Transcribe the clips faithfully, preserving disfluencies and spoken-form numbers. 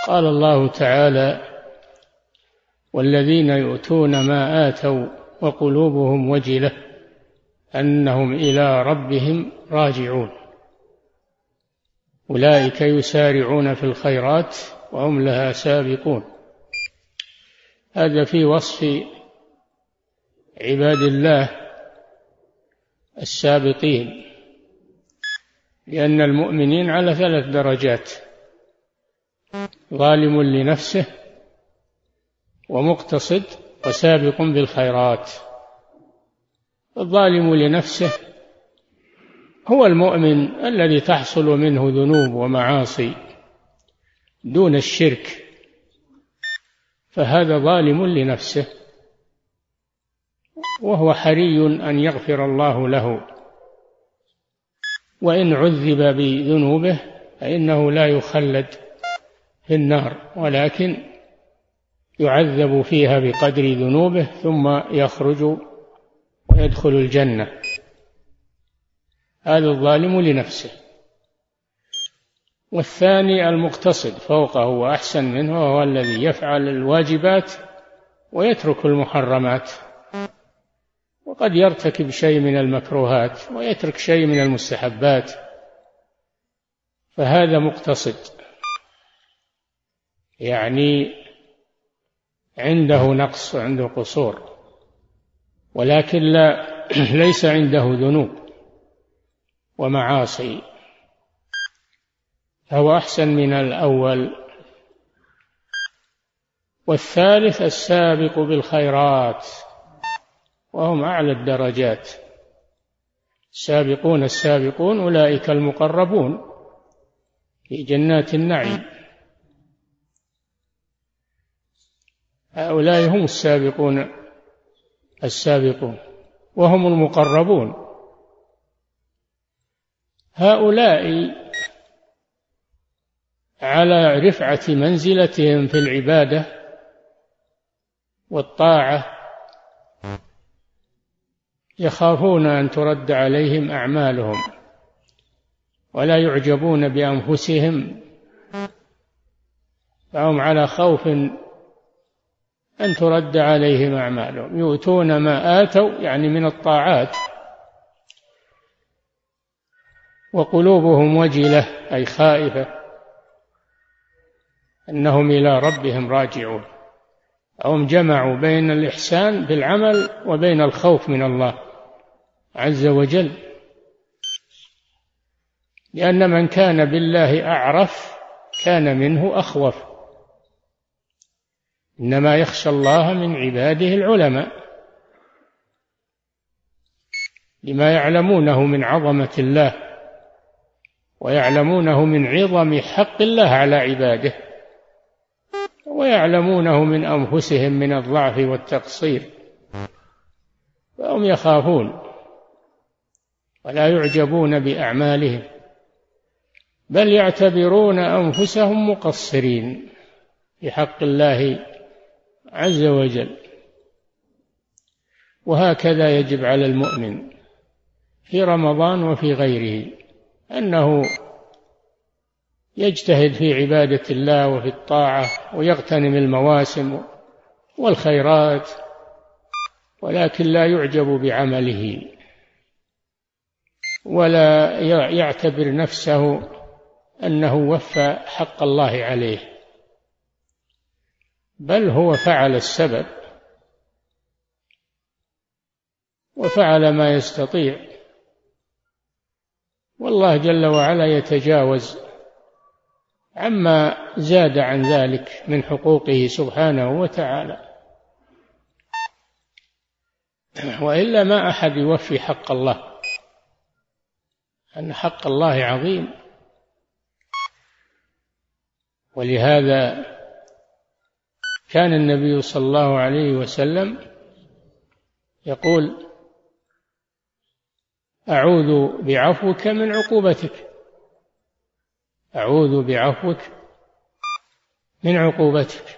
قال الله تعالى: والذين يؤتون ما آتوا وقلوبهم وجلة أنهم إلى ربهم راجعون أولئك يسارعون في الخيرات وهم لها سابقون. هذا في وصف عباد الله السابقين، لأن المؤمنين على ثلاث درجات: ظالم لنفسه ومقتصد وسابق بالخيرات. الظالم لنفسه هو المؤمن الذي تحصل منه ذنوب ومعاصي دون الشرك، فهذا ظالم لنفسه، وهو حري أن يغفر الله له، وإن عذب بذنوبه فإنه لا يخلد في النار، ولكن يعذب فيها بقدر ذنوبه ثم يخرج ويدخل الجنة. هذا الظالم لنفسه. والثاني المقتصد فوقه وأحسن منه، وهو الذي يفعل الواجبات ويترك المحرمات، وقد يرتكب شيء من المكروهات ويترك شيء من المستحبات، فهذا مقتصد، يعني عنده نقص وعنده قصور، ولكن لا ليس عنده ذنوب ومعاصي، فهو أحسن من الأول. والثالث السابق بالخيرات، وهم أعلى الدرجات. السابقون السابقون أولئك المقربون في جنات النعيم، هؤلاء هم السابقون السابقون وهم المقربون. هؤلاء على رفعة منزلتهم في العبادة والطاعة يخافون أن ترد عليهم أعمالهم، ولا يعجبون بأنفسهم، فهم على خوف أن ترد عليهم أعمالهم. يؤتون ما آتوا يعني من الطاعات وقلوبهم وجلة أي خائفة أنهم إلى ربهم راجعون. هم جمعوا بين الإحسان بالعمل وبين الخوف من الله عز وجل، لأن من كان بالله أعرف كان منه أخوف. إنما يخشى الله من عباده العلماء، لما يعلمونه من عظمة الله ويعلمونه من عظم حق الله على عباده، ويعلمونه من أنفسهم من الضعف والتقصير، فهم يخافون ولا يعجبون بأعمالهم، بل يعتبرون أنفسهم مقصرين في حق الله عز وجل. وهكذا يجب على المؤمن في رمضان وفي غيره أنه يجتهد في عبادة الله وفي الطاعة ويغتنم المواسم والخيرات، ولكن لا يعجب بعمله ولا يعتبر نفسه أنه وفى حق الله عليه، بل هو فعل السبب وفعل ما يستطيع، والله جل وعلا يتجاوز عما زاد عن ذلك من حقوقه سبحانه وتعالى. وإلا ما أحد يوفي حق الله، أن حق الله عظيم. ولهذا كان النبي صلى الله عليه وسلم يقول: أعوذ بعفوك من عقوبتك، أعوذ بعفوك من عقوبتك،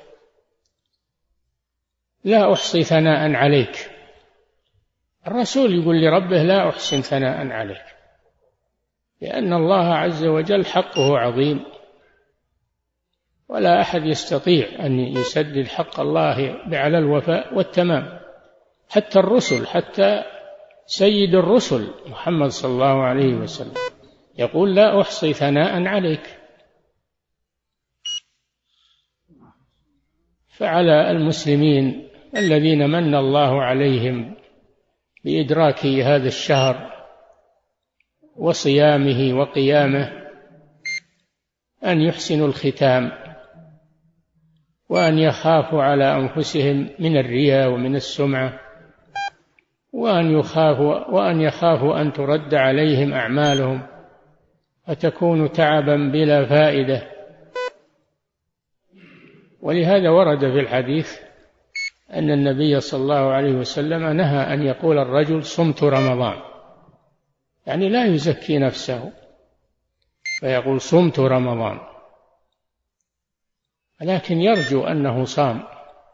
لا أحصي ثناء عليك. الرسول يقول لربه: لا أحسن ثناء عليك، لأن الله عز وجل حقه عظيم، ولا أحد يستطيع أن يسدد حق الله على الوفاء والتمام، حتى الرسل، حتى سيد الرسل محمد صلى الله عليه وسلم يقول: لا أحصي ثناء عليك. فعلى المسلمين الذين من الله عليهم بإدراك هذا الشهر وصيامه وقيامه أن يحسنوا الختام، وأن يخافوا على أنفسهم من الرياء ومن السمعة، وأن يخافوا وأن يخافوا أن ترد عليهم أعمالهم فتكون تعبا بلا فائدة. ولهذا ورد في الحديث أن النبي صلى الله عليه وسلم نهى أن يقول الرجل: صمت رمضان، يعني لا يزكي نفسه فيقول: صمت رمضان، لكن يرجو أنه صام،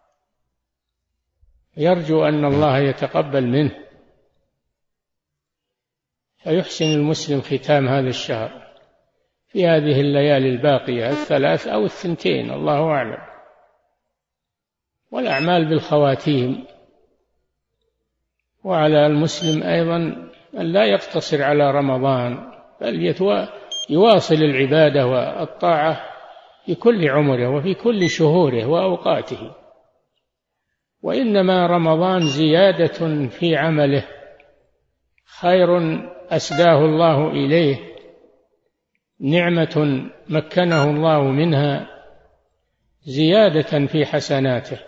يرجو أن الله يتقبل منه، فيحسن المسلم ختام هذا الشهر في هذه الليالي الباقية الثلاث أو الثنتين، الله أعلم. والأعمال بالخواتيم. وعلى المسلم أيضا أن لا يقتصر على رمضان، بل يواصل العبادة والطاعة في كل عمره وفي كل شهوره وأوقاته. وإنما رمضان زيادة في عمله، خير أسداه الله إليه، نعمة مكنه الله منها، زيادة في حسناته.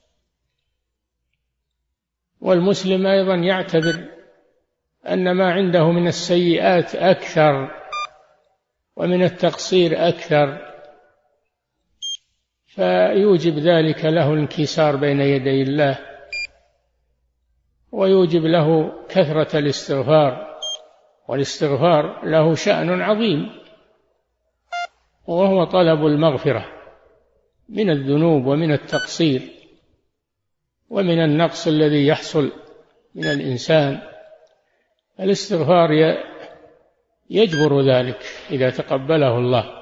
والمسلم أيضا يعتبر أن ما عنده من السيئات أكثر ومن التقصير أكثر، فيوجب ذلك له الانكسار بين يدي الله، ويوجب له كثرة الاستغفار، والاستغفار له شأن عظيم، وهو طلب المغفرة من الذنوب ومن التقصير ومن النقص الذي يحصل من الإنسان. الاستغفار يجبر ذلك إذا تقبله الله.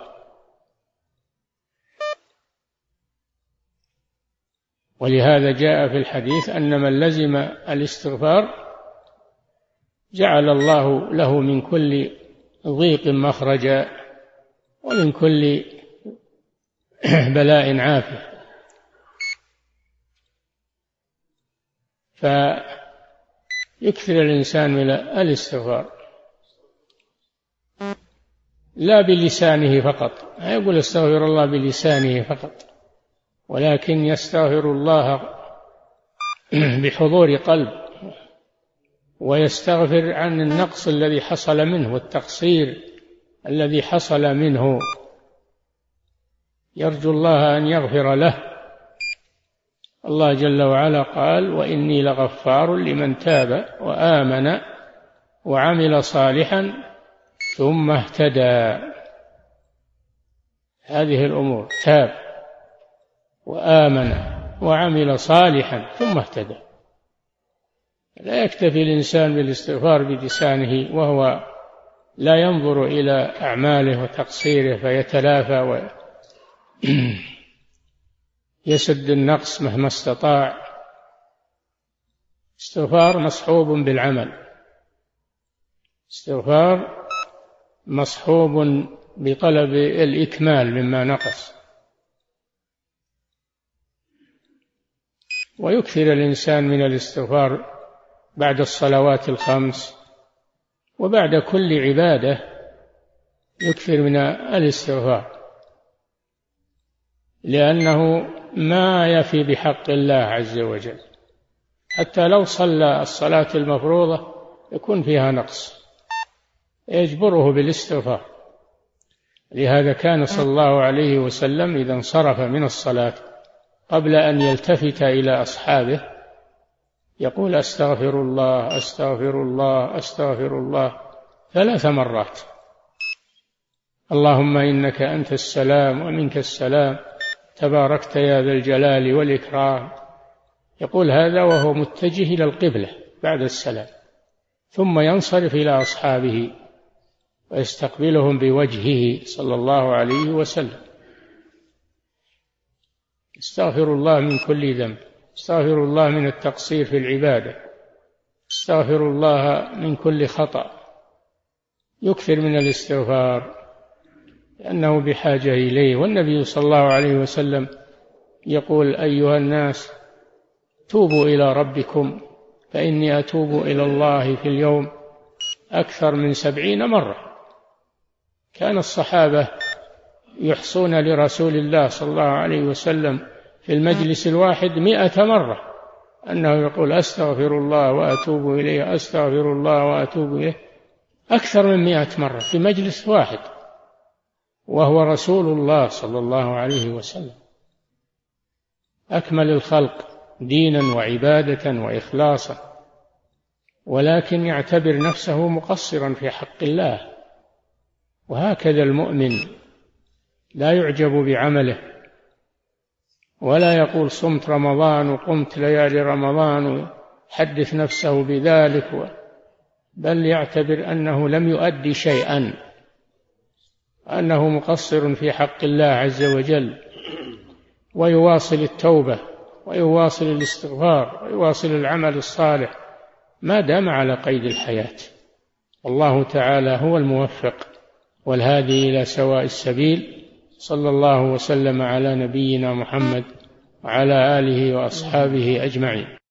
ولهذا جاء في الحديث أن من لزم الاستغفار جعل الله له من كل ضيق مخرجا ومن كل بلاء عافية. فيكثر الإنسان من الاستغفار، لا بلسانه فقط، لا يقول استغفر الله بلسانه فقط، ولكن يستغفر الله بحضور قلب، ويستغفر عن النقص الذي حصل منه والتقصير الذي حصل منه، يرجو الله أن يغفر له. الله جل وعلا قال: وإني لغفار لمن تاب وآمن وعمل صالحا ثم اهتدى. هذه الأمور: تاب وآمن وعمل صالحا ثم اهتدى. لا يكتفي الإنسان بالاستغفار بلسانه وهو لا ينظر إلى أعماله وتقصيره فيتلافى ويسد النقص مهما استطاع. استغفار مصحوب بالعمل، استغفار مصحوب بطلب الإكمال مما نقص. ويكثر الإنسان من الاستغفار بعد الصلوات الخمس وبعد كل عبادة، يكثر من الاستغفار، لأنه ما يفي بحق الله عز وجل. حتى لو صلى الصلاة المفروضة يكون فيها نقص، يجبره بالاستغفار. لهذا كان صلى الله عليه وسلم إذا انصرف من الصلاة قبل أن يلتفت إلى أصحابه يقول: أستغفر الله أستغفر الله أستغفر الله ثلاث مرات. اللهم إنك أنت السلام ومنك السلام تباركت يا ذا الجلال والإكرام. يقول هذا وهو متجه إلى القبلة بعد السلام، ثم ينصرف إلى أصحابه ويستقبلهم بوجهه صلى الله عليه وسلم. استغفر الله من كل ذنب، استغفر الله من التقصير في العبادة، استغفر الله من كل خطأ، يكثر من الاستغفار لأنه بحاجة إليه. والنبي صلى الله عليه وسلم يقول: أيها الناس توبوا إلى ربكم فإني أتوب إلى الله في اليوم أكثر من سبعين مرة. كان الصحابة يحصون لرسول الله صلى الله عليه وسلم في المجلس الواحد مئة مرة أنه يقول: أستغفر الله وأتوب إليه، أستغفر الله وأتوب إليه، أكثر من مئة مرة في مجلس واحد، وهو رسول الله صلى الله عليه وسلم أكمل الخلق دينا وعبادة وإخلاصا، ولكن يعتبر نفسه مقصرا في حق الله. وهكذا المؤمن لا يعجب بعمله، ولا يقول: صمت رمضان وقمت ليالي رمضان ويحدث نفسه بذلك، بل يعتبر أنه لم يؤدي شيئا، أنه مقصر في حق الله عز وجل، ويواصل التوبة ويواصل الاستغفار ويواصل العمل الصالح ما دام على قيد الحياة. الله تعالى هو الموفق والهادي إلى سواء السبيل. صلى الله وسلم على نبينا محمد وعلى آله وأصحابه أجمعين.